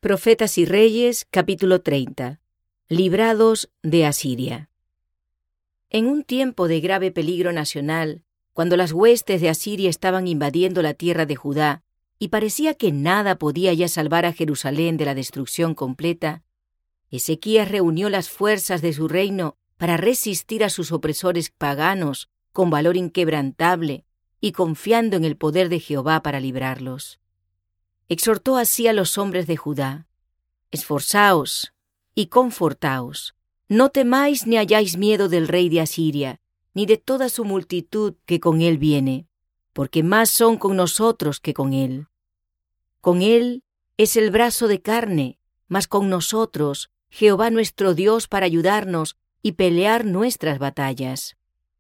Profetas y Reyes, capítulo 30. Librados de Asiria. En un tiempo de grave peligro nacional, cuando las huestes de Asiria estaban invadiendo la tierra de Judá y parecía que nada podía ya salvar a Jerusalén de la destrucción completa, Ezequías reunió las fuerzas de su reino para resistir a sus opresores paganos con valor inquebrantable y confiando en el poder de Jehová para librarlos. Exhortó así a los hombres de Judá: esforzaos y confortaos, no temáis ni hayáis miedo del rey de Asiria, ni de toda su multitud que con él viene, porque más son con nosotros que con él. Con él es el brazo de carne, mas con nosotros Jehová nuestro Dios para ayudarnos y pelear nuestras batallas.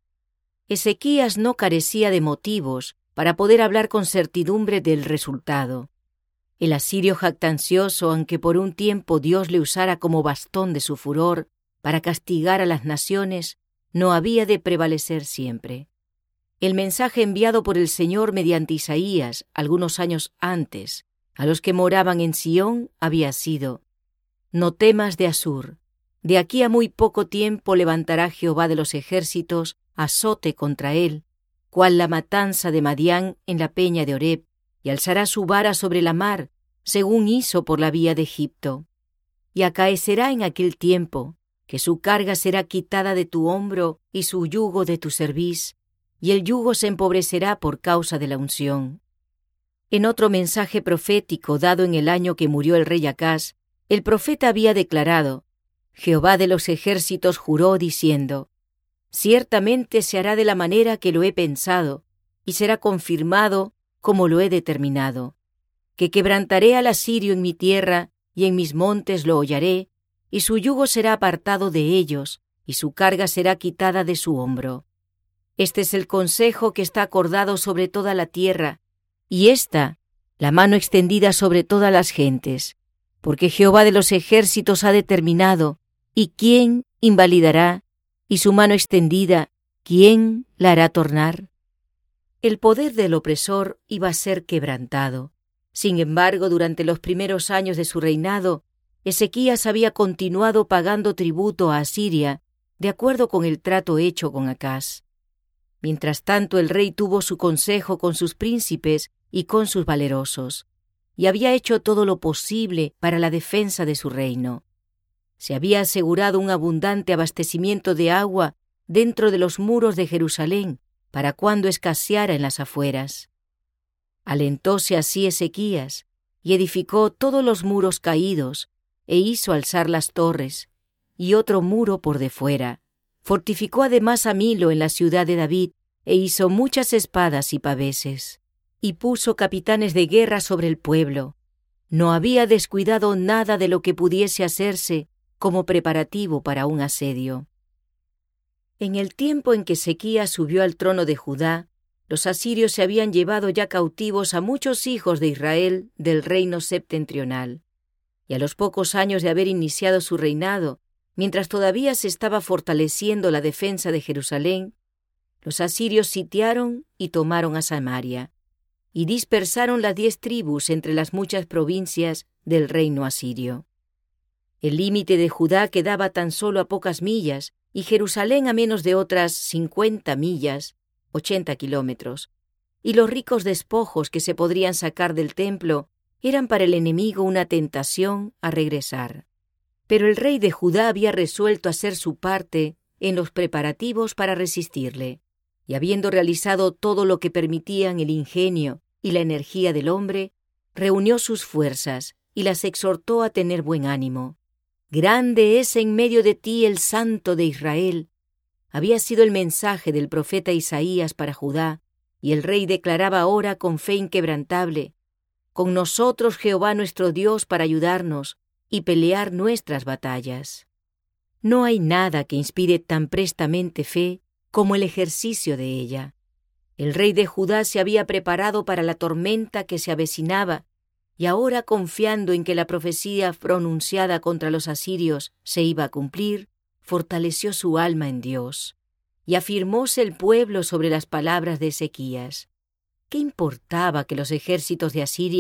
Ezequías no carecía de motivos para poder hablar con certidumbre del resultado. El asirio jactancioso, aunque por un tiempo Dios le usara como bastón de su furor para castigar a las naciones, no había de prevalecer siempre. El mensaje enviado por el Señor mediante Isaías algunos años antes a los que moraban en Sión había sido: no temas de Asur, de aquí a muy poco tiempo levantará Jehová de los ejércitos azote contra él, cual la matanza de Madián en la peña de Oreb, y alzará su vara sobre la mar, según hizo por la vía de Egipto. Y acaecerá en aquel tiempo que su carga será quitada de tu hombro y su yugo de tu cerviz, y el yugo se empobrecerá por causa de la unción. En otro mensaje profético dado en el año que murió el rey Acaz, el profeta había declarado: Jehová de los ejércitos juró diciendo: ciertamente se hará de la manera que lo he pensado, y será confirmado como lo he determinado, que quebrantaré al asirio en mi tierra, y en mis montes lo hollaré, y su yugo será apartado de ellos, y su carga será quitada de su hombro. Este es el consejo que está acordado sobre toda la tierra, y esta, la mano extendida sobre todas las gentes, porque Jehová de los ejércitos ha determinado, y ¿quién invalidará? Y su mano extendida, ¿quién la hará tornar? El poder del opresor iba a ser quebrantado. Sin embargo, durante los primeros años de su reinado, Ezequías había continuado pagando tributo a Asiria, de acuerdo con el trato hecho con Acaz. Mientras tanto, el rey tuvo su consejo con sus príncipes y con sus valerosos, y había hecho todo lo posible para la defensa de su reino. Se había asegurado un abundante abastecimiento de agua dentro de los muros de Jerusalén, para cuando escaseara en las afueras. Alentóse así Ezequías, y edificó todos los muros caídos, e hizo alzar las torres, y otro muro por de fuera. Fortificó además a Milo en la ciudad de David, e hizo muchas espadas y paveses, y puso capitanes de guerra sobre el pueblo. No había descuidado nada de lo que pudiese hacerse como preparativo para un asedio. En el tiempo en que Ezequías subió al trono de Judá, los asirios se habían llevado ya cautivos a muchos hijos de Israel del reino septentrional. Y a los pocos años de haber iniciado su reinado, mientras todavía se estaba fortaleciendo la defensa de Jerusalén, los asirios sitiaron y tomaron a Samaria, y dispersaron las 10 tribus entre las muchas provincias del reino asirio. El límite de Judá quedaba tan solo a pocas millas, y Jerusalén a menos de otras 50 millas, 80 kilómetros, y los ricos despojos que se podrían sacar del templo eran para el enemigo una tentación a regresar. Pero el rey de Judá había resuelto hacer su parte en los preparativos para resistirle, y habiendo realizado todo lo que permitían el ingenio y la energía del hombre, reunió sus fuerzas y las exhortó a tener buen ánimo. Grande es en medio de ti el Santo de Israel. Había sido el mensaje del profeta Isaías para Judá, y el rey declaraba ahora con fe inquebrantable: con nosotros Jehová nuestro Dios para ayudarnos y pelear nuestras batallas. No hay nada que inspire tan prestamente fe como el ejercicio de ella. El rey de Judá se había preparado para la tormenta que se avecinaba, y ahora, confiando en que la profecía pronunciada contra los asirios se iba a cumplir, fortaleció su alma en Dios, y afirmóse el pueblo sobre las palabras de Ezequías. ¿Qué importaba que los ejércitos de Asiria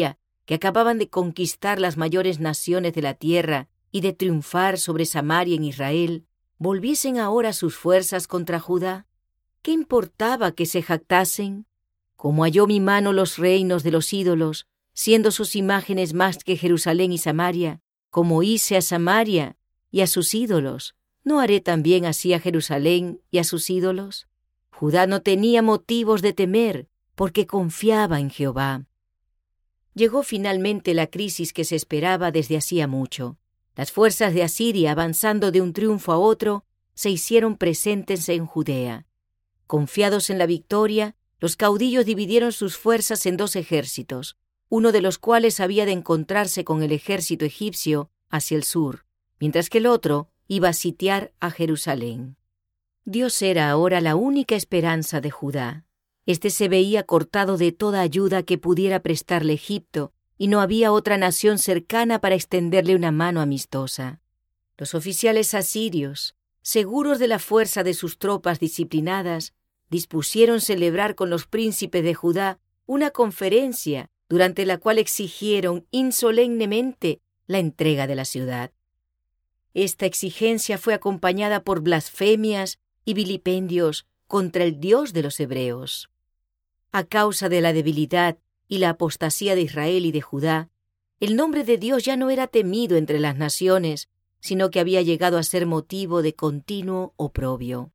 que acababan de conquistar las mayores naciones de la tierra y de triunfar sobre Samaria en Israel, volviesen ahora sus fuerzas contra Judá? ¿Qué importaba que se jactasen? Como halló mi mano los reinos de los ídolos, siendo sus imágenes más que Jerusalén y Samaria, como hice a Samaria y a sus ídolos, ¿no haré también así a Jerusalén y a sus ídolos? Judá no tenía motivos de temer, porque confiaba en Jehová. Llegó finalmente la crisis que se esperaba desde hacía mucho. Las fuerzas de Asiria, avanzando de un triunfo a otro, se hicieron presentes en Judea. Confiados en la victoria, los caudillos dividieron sus fuerzas en 2 ejércitos, uno de los cuales había de encontrarse con el ejército egipcio hacia el sur, mientras que el otro iba a sitiar a Jerusalén. Dios era ahora la única esperanza de Judá. Este se veía cortado de toda ayuda que pudiera prestarle Egipto, y no había otra nación cercana para extenderle una mano amistosa. Los oficiales asirios, seguros de la fuerza de sus tropas disciplinadas, dispusieron celebrar con los príncipes de Judá una conferencia durante la cual exigieron insolemnemente la entrega de la ciudad. Esta exigencia fue acompañada por blasfemias y vilipendios contra el Dios de los hebreos. A causa de la debilidad y la apostasía de Israel y de Judá, el nombre de Dios ya no era temido entre las naciones, sino que había llegado a ser motivo de continuo oprobio.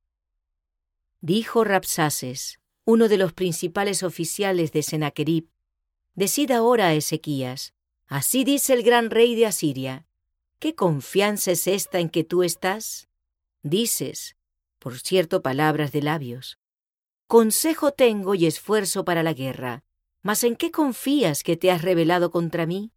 Dijo Rabsaces, uno de los principales oficiales de Sennacherib: «Decid ahora a Ezequías, así dice el gran rey de Asiria, ¿qué confianza es esta en que tú estás? Dices, por cierto, palabras de labios: consejo tengo y esfuerzo para la guerra, mas ¿en qué confías que te has rebelado contra mí?»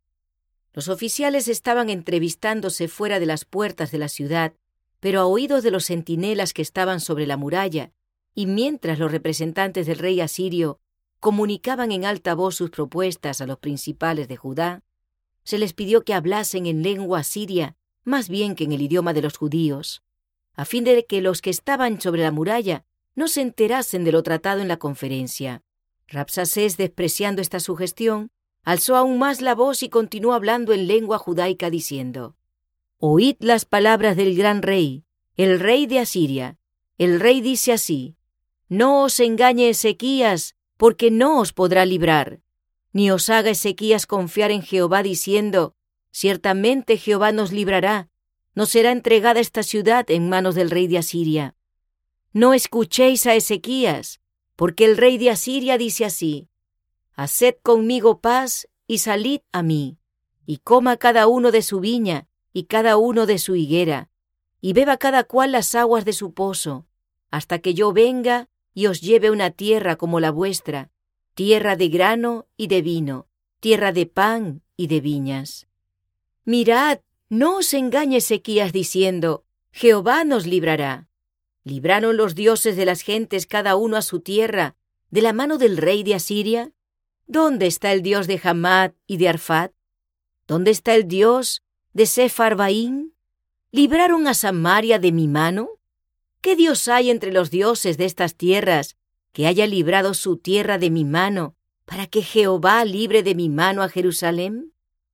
Los oficiales estaban entrevistándose fuera de las puertas de la ciudad, pero a oídos de los centinelas que estaban sobre la muralla, y mientras los representantes del rey asirio comunicaban en alta voz sus propuestas a los principales de Judá, se les pidió que hablasen en lengua asiria más bien que en el idioma de los judíos, a fin de que los que estaban sobre la muralla no se enterasen de lo tratado en la conferencia. Rabsacés, despreciando esta sugestión, alzó aún más la voz y continuó hablando en lengua judaica diciendo: «Oíd las palabras del gran rey, el rey de Asiria. El rey dice así: no os engañe Ezequías, porque no os podrá librar, ni os haga Ezequías confiar en Jehová diciendo: ciertamente Jehová nos librará, no será entregada esta ciudad en manos del rey de Asiria. No escuchéis a Ezequías, porque el rey de Asiria dice así: haced conmigo paz y salid a mí, y coma cada uno de su viña y cada uno de su higuera, y beba cada cual las aguas de su pozo, hasta que yo venga y os lleve una tierra como la vuestra, tierra de grano y de vino, tierra de pan y de viñas. Mirad, no os engañe Ezequías diciendo: Jehová nos librará. ¿Libraron los dioses de las gentes cada uno a su tierra de la mano del rey de Asiria? ¿Dónde está el Dios de Hamad y de Arfad? ¿Dónde está el Dios de Sepharvaim? ¿Libraron a Samaria de mi mano? ¿Qué Dios hay entre los dioses de estas tierras que haya librado su tierra de mi mano, para que Jehová libre de mi mano a Jerusalén?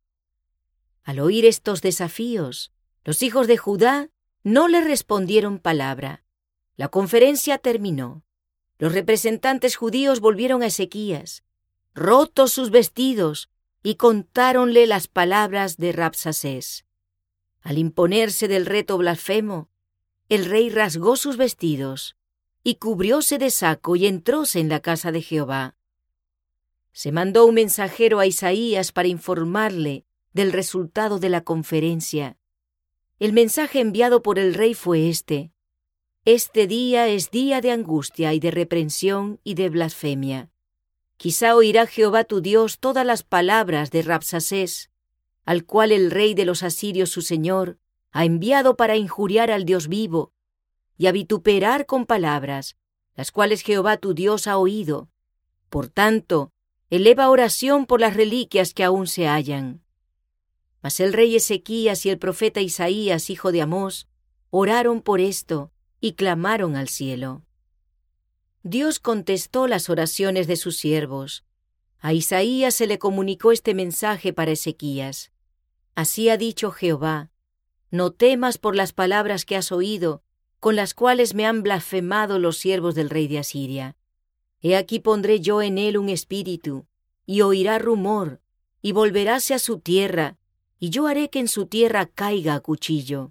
Al oír estos desafíos, los hijos de Judá no le respondieron palabra. La conferencia terminó. Los representantes judíos volvieron a Ezequías, rotos sus vestidos, y contáronle las palabras de Rabsacés. Al imponerse del reto blasfemo, el rey rasgó sus vestidos y cubrióse de saco y entróse en la casa de Jehová. Se mandó un mensajero a Isaías para informarle del resultado de la conferencia. El mensaje enviado por el rey fue este: este día es día de angustia y de reprensión y de blasfemia. Quizá oirá Jehová tu Dios todas las palabras de Rabsacés, al cual el rey de los asirios su señor ha enviado para injuriar al Dios vivo y a vituperar con palabras, las cuales Jehová tu Dios ha oído. Por tanto, eleva oración por las reliquias que aún se hallan. Mas el rey Ezequías y el profeta Isaías, hijo de Amós, oraron por esto y clamaron al cielo. Dios contestó las oraciones de sus siervos. A Isaías se le comunicó este mensaje para Ezequías. Así ha dicho Jehová: no temas por las palabras que has oído, con las cuales me han blasfemado los siervos del rey de Asiria. He aquí pondré yo en él un espíritu, y oirá rumor, y volveráse a su tierra, y yo haré que en su tierra caiga a cuchillo.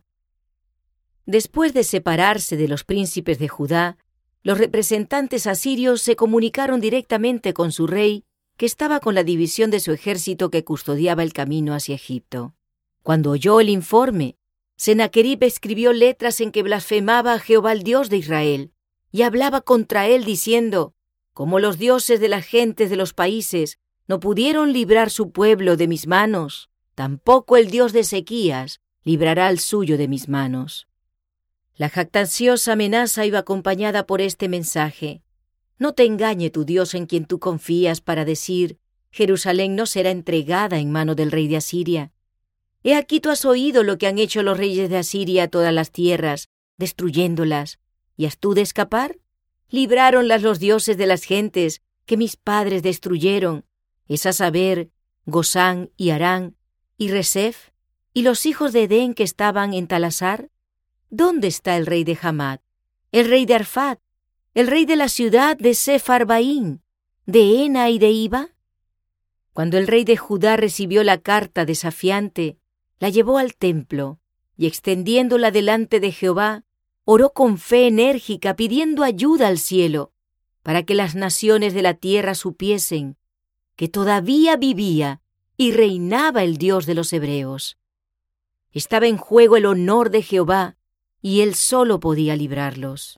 Después de separarse de los príncipes de Judá, los representantes asirios se comunicaron directamente con su rey, que estaba con la división de su ejército que custodiaba el camino hacia Egipto. Cuando oyó el informe, Sennacherib escribió letras en que blasfemaba a Jehová, el Dios de Israel, y hablaba contra él diciendo: como los dioses de las gentes de los países no pudieron librar su pueblo de mis manos, tampoco el Dios de Ezequías librará al suyo de mis manos. La jactanciosa amenaza iba acompañada por este mensaje: no te engañe tu Dios en quien tú confías para decir: Jerusalén no será entregada en mano del rey de Asiria. He aquí tú has oído lo que han hecho los reyes de Asiria a todas las tierras, destruyéndolas. ¿Y has tú de escapar? Libráronlas los dioses de las gentes que mis padres destruyeron, es a saber, Gosán y Harán y Resef, y los hijos de Edén que estaban en Talasar. ¿Dónde está el rey de Hamat, el rey de Arfad, el rey de la ciudad de Sepharvaim, de Ena y de Iba? Cuando el rey de Judá recibió la carta desafiante, la llevó al templo, y extendiéndola delante de Jehová, oró con fe enérgica pidiendo ayuda al cielo, para que las naciones de la tierra supiesen que todavía vivía y reinaba el Dios de los hebreos. Estaba en juego el honor de Jehová, y él solo podía librarlos.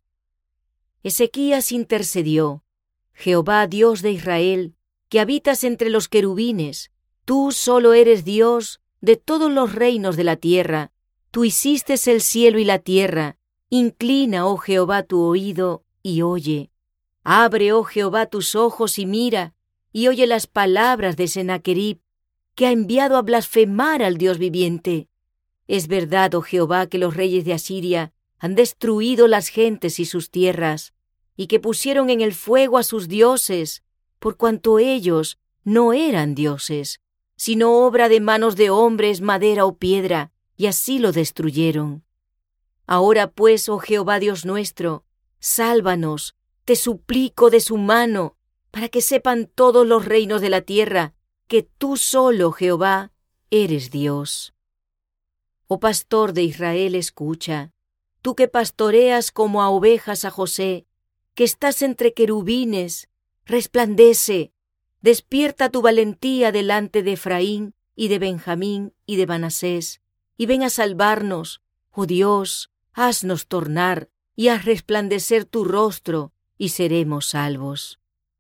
Ezequías intercedió: Jehová, Dios de Israel, que habitas entre los querubines, tú solo eres Dios de todos los reinos de la tierra, tú hiciste el cielo y la tierra. Inclina, oh Jehová, tu oído y oye. Abre, oh Jehová, tus ojos y mira, y oye las palabras de Sennacherib, que ha enviado a blasfemar al Dios viviente. Es verdad, oh Jehová, que los reyes de Asiria han destruido las gentes y sus tierras, y que pusieron en el fuego a sus dioses, por cuanto ellos no eran dioses, sino obra de manos de hombres, madera o piedra, y así lo destruyeron. Ahora pues, oh Jehová Dios nuestro, sálvanos, te suplico de su mano, para que sepan todos los reinos de la tierra que tú solo, Jehová, eres Dios. Oh pastor de Israel, escucha, tú que pastoreas como a ovejas a José, que estás entre querubines, resplandece, despierta tu valentía delante de Efraín y de Benjamín y de Manasés, y ven a salvarnos, oh Dios. Haznos tornar y haz resplandecer tu rostro, y seremos salvos.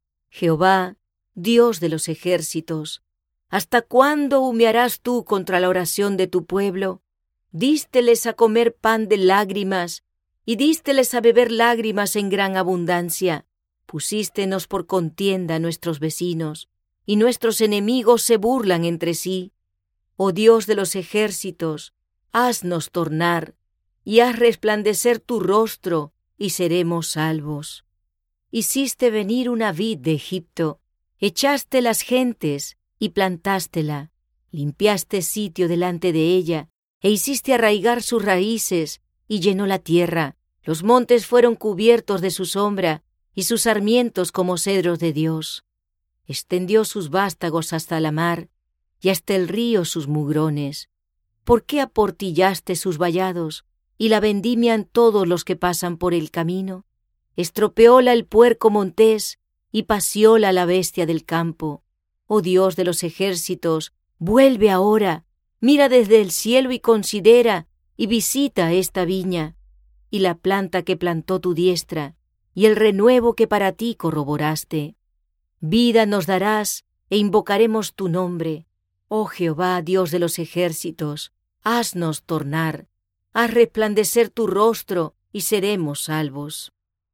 Jehová, Dios de los ejércitos, ¿hasta cuándo humearás tú contra la oración de tu pueblo? Dísteles a comer pan de lágrimas, y dísteles a beber lágrimas en gran abundancia. Pusístenos por contienda a nuestros vecinos, y nuestros enemigos se burlan entre sí. Oh Dios de los ejércitos, haznos tornar, y haz resplandecer tu rostro, y seremos salvos. Hiciste venir una vid de Egipto, echaste las gentes, y plantástela, limpiaste sitio delante de ella, e hiciste arraigar sus raíces, y llenó la tierra. Los montes fueron cubiertos de su sombra, y sus sarmientos como cedros de Dios. Extendió sus vástagos hasta la mar, y hasta el río sus mugrones. ¿Por qué aportillaste sus vallados? Y la vendimian todos los que pasan por el camino. Estropeóla el puerco montés, y pacióla la bestia del campo. Oh Dios de los ejércitos, vuelve ahora, mira desde el cielo y considera, y visita esta viña, y la planta que plantó tu diestra, y el renuevo que para ti corroboraste. Vida nos darás, e invocaremos tu nombre. Oh Jehová, Dios de los ejércitos, haznos tornar. Haz resplandecer tu rostro, y seremos salvos.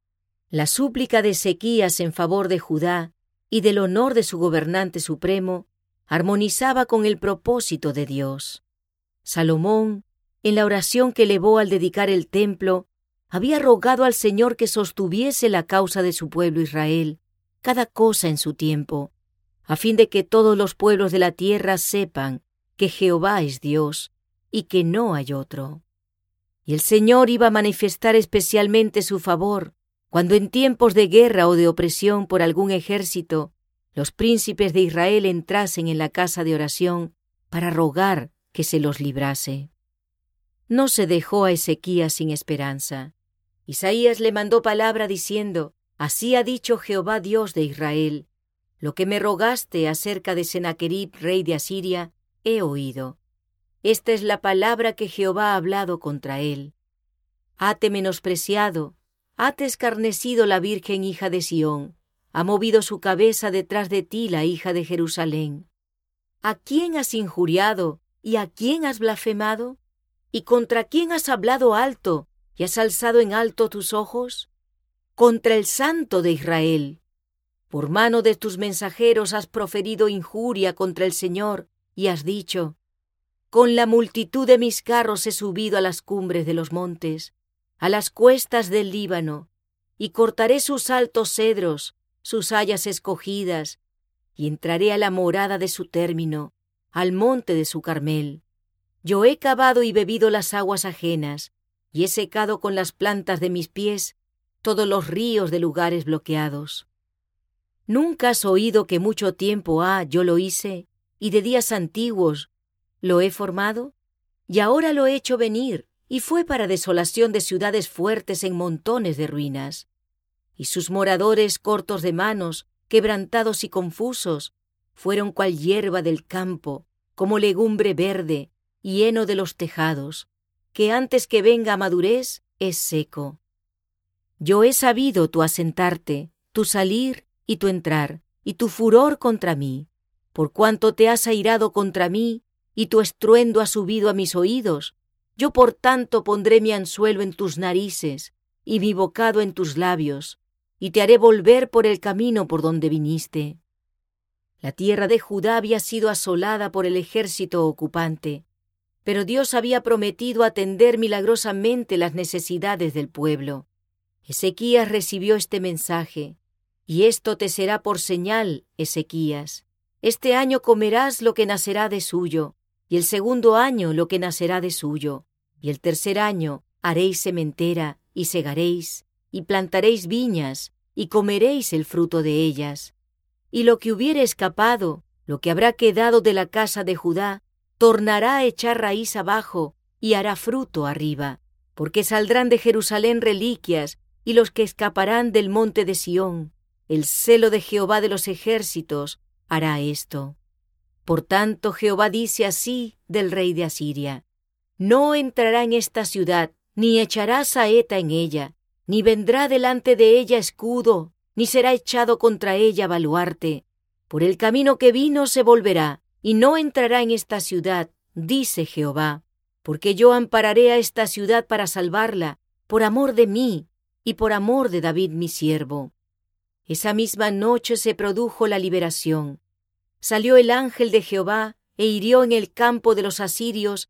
La súplica de Ezequías en favor de Judá y del honor de su gobernante supremo armonizaba con el propósito de Dios. Salomón, en la oración que elevó al dedicar el templo, había rogado al Señor que sostuviese la causa de su pueblo Israel, cada cosa en su tiempo. a fin de que todos los pueblos de la tierra sepan que Jehová es Dios y que no hay otro. Y el Señor iba a manifestar especialmente su favor cuando en tiempos de guerra o de opresión por algún ejército, los príncipes de Israel entrasen en la casa de oración para rogar que se los librase. No se dejó a Ezequías sin esperanza. Isaías le mandó palabra diciendo: Así ha dicho Jehová Dios de Israel: Lo que me rogaste acerca de Sennacherib, rey de Asiria, he oído. Esta es la palabra que Jehová ha hablado contra él. Hate menospreciado, hate escarnecido la Virgen hija de Sión, ha movido su cabeza detrás de ti la hija de Jerusalén. ¿A quién has injuriado y a quién has blasfemado? ¿Y contra quién has hablado alto y has alzado en alto tus ojos? Contra el Santo de Israel. Por mano de tus mensajeros has proferido injuria contra el Señor y has dicho: Con la multitud de mis carros he subido a las cumbres de los montes, a las cuestas del Líbano, y cortaré sus altos cedros, sus hayas escogidas, y entraré a la morada de su término, al monte de su Carmel. Yo he cavado y bebido las aguas ajenas, y he secado con las plantas de mis pies todos los ríos de lugares bloqueados. ¿Nunca has oído que mucho tiempo ha yo lo hice, y de días antiguos lo he formado? Y ahora lo he hecho venir, y fue para desolación de ciudades fuertes en montones de ruinas. Y sus moradores cortos de manos, quebrantados y confusos, fueron cual hierba del campo, como legumbre verde, y heno de los tejados, que antes que venga a madurez es seco. Yo he sabido tu asentarte, tu salir y tu entrar, y tu furor contra mí, por cuanto te has airado contra mí, y tu estruendo ha subido a mis oídos. Yo por tanto pondré mi anzuelo en tus narices, y mi bocado en tus labios, y te haré volver por el camino por donde viniste. La tierra de Judá había sido asolada por el ejército ocupante, pero Dios había prometido atender milagrosamente las necesidades del pueblo. Ezequías recibió este mensaje: Y esto te será por señal, Ezequías. Este año comerás lo que nacerá de suyo, y el segundo año lo que nacerá de suyo, y el tercer año haréis sementera, y segaréis, y plantaréis viñas, y comeréis el fruto de ellas. Y lo que hubiere escapado, lo que habrá quedado de la casa de Judá, tornará a echar raíz abajo, y hará fruto arriba, porque saldrán de Jerusalén reliquias, y los que escaparán del monte de Sión. El celo de Jehová de los ejércitos hará esto. Por tanto, Jehová dice así del rey de Asiria: No entrará en esta ciudad, ni echará saeta en ella, ni vendrá delante de ella escudo, ni será echado contra ella baluarte. Por el camino que vino se volverá, y no entrará en esta ciudad, dice Jehová, porque yo ampararé a esta ciudad para salvarla, por amor de mí, y por amor de David mi siervo. Esa misma noche se produjo la liberación. Salió el ángel de Jehová e hirió en el campo de los asirios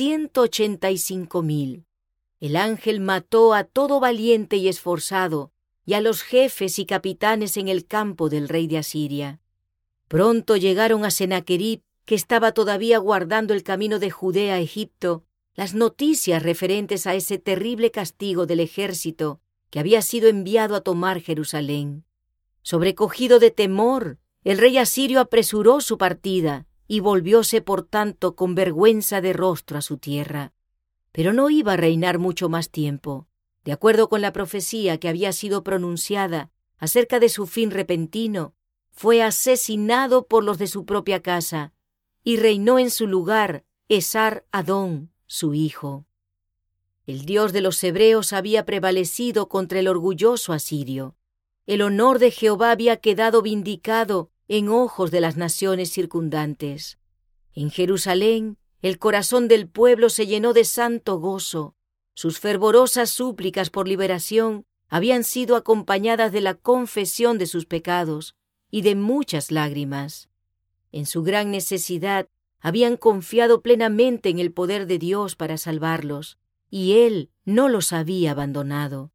185,000. El ángel mató a todo valiente y esforzado, y a los jefes y capitanes en el campo del rey de Asiria. Pronto llegaron a Sennacherib, que estaba todavía guardando el camino de Judea a Egipto, las noticias referentes a ese terrible castigo del ejército que había sido enviado a tomar Jerusalén. Sobrecogido de temor, el rey asirio apresuró su partida y volvióse por tanto con vergüenza de rostro a su tierra. Pero no iba a reinar mucho más tiempo. De acuerdo con la profecía que había sido pronunciada acerca de su fin repentino, fue asesinado por los de su propia casa, y reinó en su lugar Esar-Adón, su hijo. El Dios de los hebreos había prevalecido contra el orgulloso asirio. El honor de Jehová había quedado vindicado en ojos de las naciones circundantes. En Jerusalén, el corazón del pueblo se llenó de santo gozo. Sus fervorosas súplicas por liberación habían sido acompañadas de la confesión de sus pecados y de muchas lágrimas. En su gran necesidad habían confiado plenamente en el poder de Dios para salvarlos, y Él no los había abandonado.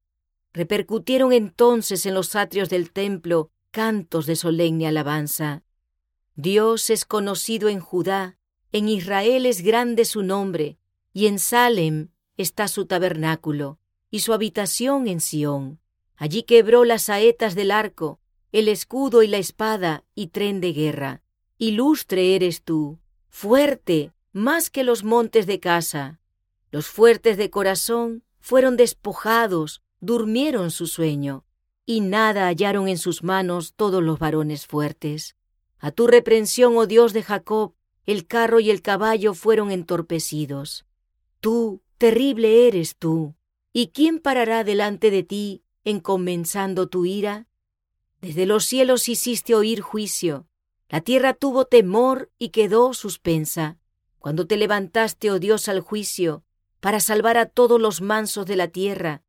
Repercutieron entonces en los atrios del templo cantos de solemne alabanza. Dios es conocido en Judá, en Israel es grande su nombre, y en Salem está su tabernáculo, y su habitación en Sión. Allí quebró las saetas del arco, el escudo y la espada y tren de guerra. Ilustre eres tú, fuerte, más que los montes de Casa. Los fuertes de corazón fueron despojados, durmieron su sueño, y nada hallaron en sus manos todos los varones fuertes. A tu reprensión, oh Dios de Jacob, el carro y el caballo fueron entorpecidos. Tú, terrible eres tú, ¿y quién parará delante de ti, encomenzando tu ira? Desde los cielos hiciste oír juicio, la tierra tuvo temor y quedó suspensa, cuando te levantaste, oh Dios, al juicio, para salvar a todos los mansos de la tierra.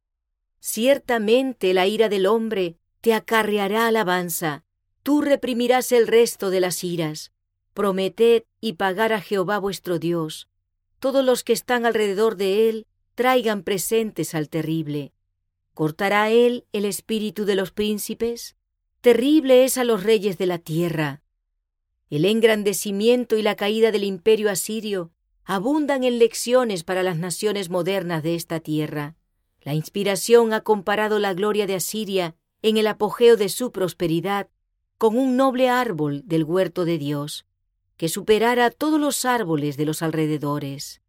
Ciertamente la ira del hombre te acarreará alabanza, tú reprimirás el resto de las iras. Prometed y pagad a Jehová vuestro Dios. Todos los que están alrededor de él traigan presentes al terrible. ¿Cortará él el espíritu de los príncipes? Terrible es a los reyes de la tierra. El engrandecimiento y la caída del imperio asirio abundan en lecciones para las naciones modernas de esta tierra. La inspiración ha comparado la gloria de Asiria en el apogeo de su prosperidad con un noble árbol del huerto de Dios, que superara a todos los árboles de los alrededores.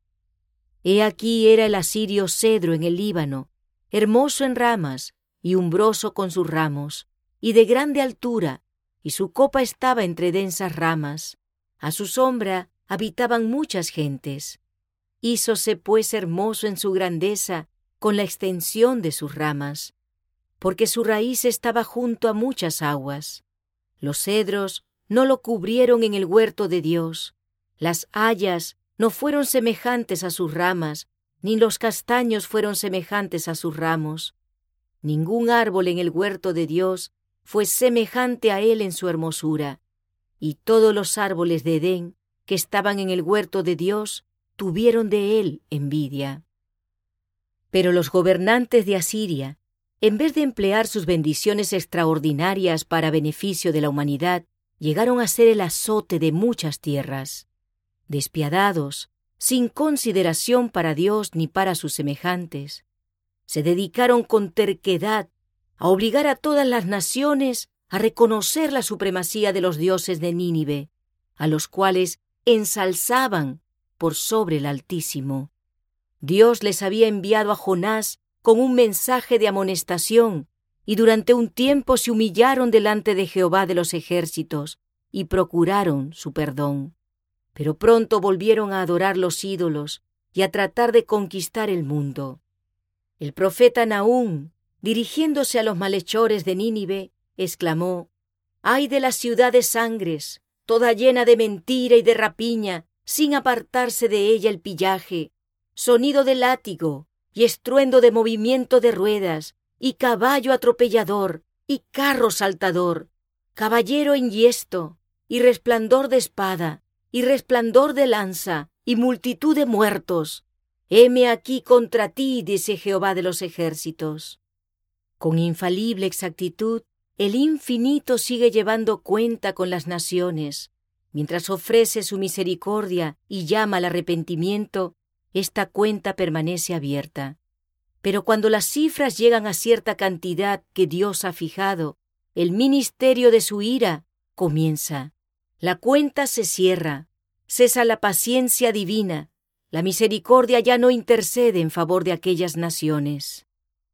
He aquí era el asirio cedro en el Líbano, hermoso en ramas y umbroso con sus ramos, y de grande altura, y su copa estaba entre densas ramas. A su sombra habitaban muchas gentes. Hízose pues hermoso en su grandeza con la extensión de sus ramas, porque su raíz estaba junto a muchas aguas. Los cedros no lo cubrieron en el huerto de Dios, las hayas no fueron semejantes a sus ramas, ni los castaños fueron semejantes a sus ramos. Ningún árbol en el huerto de Dios fue semejante a él en su hermosura, y todos los árboles de Edén que estaban en el huerto de Dios tuvieron de él envidia. Pero los gobernantes de Asiria, en vez de emplear sus bendiciones extraordinarias para beneficio de la humanidad, llegaron a ser el azote de muchas tierras. Despiadados, sin consideración para Dios ni para sus semejantes, se dedicaron con terquedad a obligar a todas las naciones a reconocer la supremacía de los dioses de Nínive, a los cuales ensalzaban por sobre el Altísimo. Dios les había enviado a Jonás con un mensaje de amonestación, y durante un tiempo se humillaron delante de Jehová de los ejércitos y procuraron su perdón. Pero pronto volvieron a adorar los ídolos y a tratar de conquistar el mundo. El profeta Nahum, dirigiéndose a los malhechores de Nínive, exclamó: «¡Ay de la ciudad de sangres, toda llena de mentira y de rapiña, sin apartarse de ella el pillaje, sonido de látigo y estruendo de movimiento de ruedas, y caballo atropellador, y carro saltador, caballero enhiesto, y resplandor de espada, y resplandor de lanza, y multitud de muertos! Heme aquí contra ti, dice Jehová de los ejércitos». Con infalible exactitud, el Infinito sigue llevando cuenta con las naciones. Mientras ofrece su misericordia y llama al arrepentimiento, esta cuenta permanece abierta. Pero cuando las cifras llegan a cierta cantidad que Dios ha fijado, el ministerio de su ira comienza. La cuenta se cierra, cesa la paciencia divina, la misericordia ya no intercede en favor de aquellas naciones.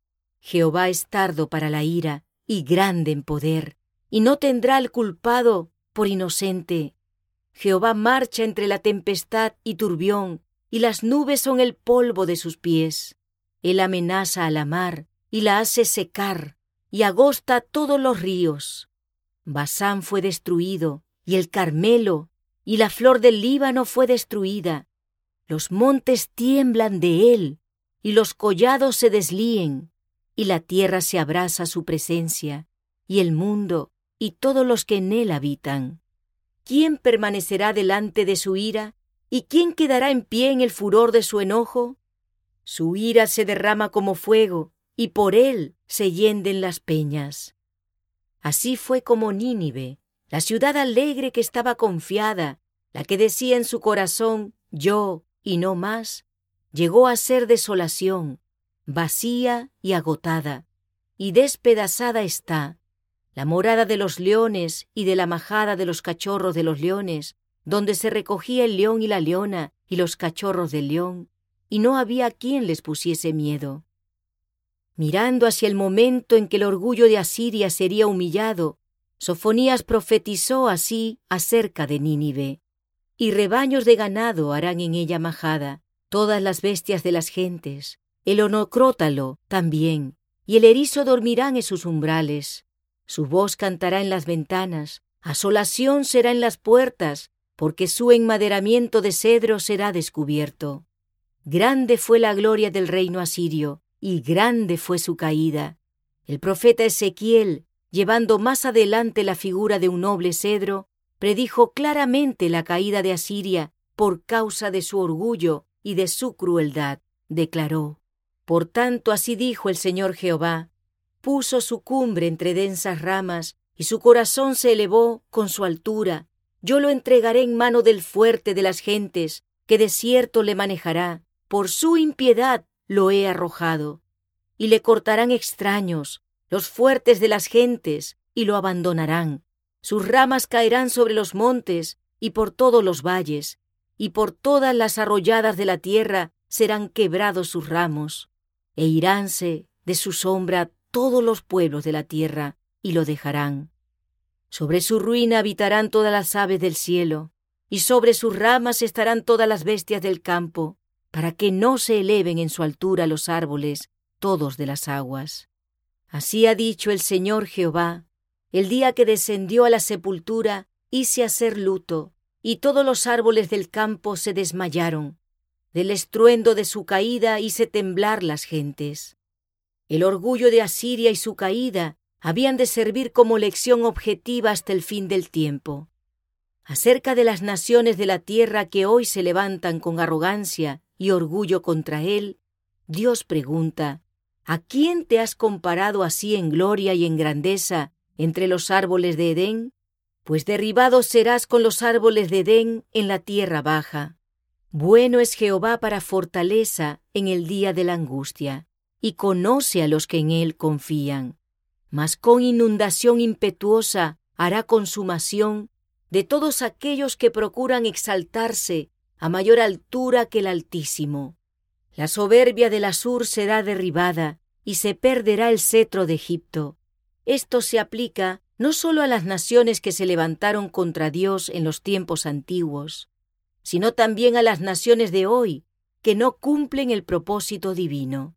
Jehová es tardo para la ira y grande en poder, y no tendrá al culpado por inocente. Jehová marcha entre la tempestad y turbión, y las nubes son el polvo de sus pies. Él amenaza a la mar y la hace secar, y agosta todos los ríos. Basán fue destruido, y el Carmelo, y la flor del Líbano fue destruida. Los montes tiemblan de él, y los collados se deslíen, y la tierra se abrasa a su presencia, y el mundo, y todos los que en él habitan. ¿Quién permanecerá delante de su ira? ¿Y quién quedará en pie en el furor de su enojo? Su ira se derrama como fuego, y por él se hienden las peñas. Así fue como Nínive, La ciudad alegre que estaba confiada, la que decía en su corazón, yo y no más, llegó a ser desolación, vacía y agotada, y despedazada está, la morada de los leones y de la majada de los cachorros de los leones, donde se recogía el león y la leona y los cachorros del león, y no había quien les pusiese miedo. Mirando hacia el momento en que el orgullo de Asiria sería humillado, Sofonías profetizó así acerca de Nínive. Y rebaños de ganado harán en ella majada, todas las bestias de las gentes, el onocrótalo también, y el erizo dormirán en sus umbrales. Su voz cantará en las ventanas, asolación será en las puertas, porque su enmaderamiento de cedro será descubierto. Grande fue la gloria del reino asirio, y grande fue su caída. El profeta Ezequiel, llevando más adelante la figura de un noble cedro, predijo claramente la caída de Asiria por causa de su orgullo y de su crueldad. Declaró: Por tanto así dijo el Señor Jehová, puso su cumbre entre densas ramas, y su corazón se elevó con su altura. Yo lo entregaré en mano del fuerte de las gentes, que de cierto le manejará. Por su impiedad lo he arrojado. Y le cortarán extraños, los fuertes de las gentes, y lo abandonarán. Sus ramas caerán sobre los montes y por todos los valles, y por todas las arroyadas de la tierra serán quebrados sus ramos. E iránse de su sombra todos los pueblos de la tierra, y lo dejarán. Sobre su ruina habitarán todas las aves del cielo, y sobre sus ramas estarán todas las bestias del campo, para que no se eleven en su altura los árboles, todos de las aguas. Así ha dicho el Señor Jehová: el día que descendió a la sepultura hice hacer luto, y todos los árboles del campo se desmayaron. Del estruendo de su caída hice temblar las gentes. El orgullo de Asiria y su caída habían de servir como lección objetiva hasta el fin del tiempo. Acerca de las naciones de la tierra que hoy se levantan con arrogancia y orgullo contra él, Dios pregunta: ¿a quién te has comparado así en gloria y en grandeza entre los árboles de Edén? Pues derribado serás con los árboles de Edén en la tierra baja. Bueno es Jehová para fortaleza en el día de la angustia, y conoce a los que en él confían. Mas con inundación impetuosa hará consumación de todos aquellos que procuran exaltarse a mayor altura que el Altísimo. La soberbia del Asur será derribada, y se perderá el cetro de Egipto. Esto se aplica no solo a las naciones que se levantaron contra Dios en los tiempos antiguos, sino también a las naciones de hoy, que no cumplen el propósito divino.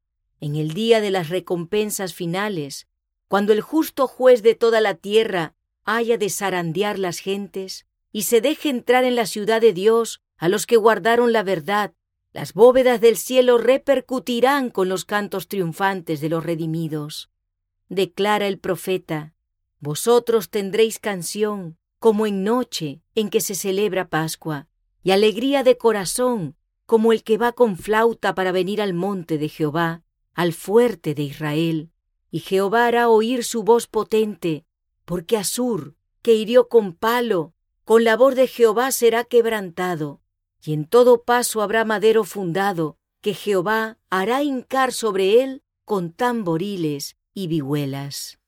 En el día de las recompensas finales, cuando el justo juez de toda la tierra haya de zarandear las gentes, y se deje entrar en la ciudad de Dios a los que guardaron la verdad, las bóvedas del cielo repercutirán con los cantos triunfantes de los redimidos. Declara el profeta: vosotros tendréis canción, como en noche en que se celebra Pascua, y alegría de corazón, como el que va con flauta para venir al monte de Jehová, al fuerte de Israel. Y Jehová hará oír su voz potente, porque Asur, que hirió con palo, con la voz de Jehová será quebrantado, y en todo paso habrá madero fundado, que Jehová hará hincar sobre él con tamboriles y vihuelas.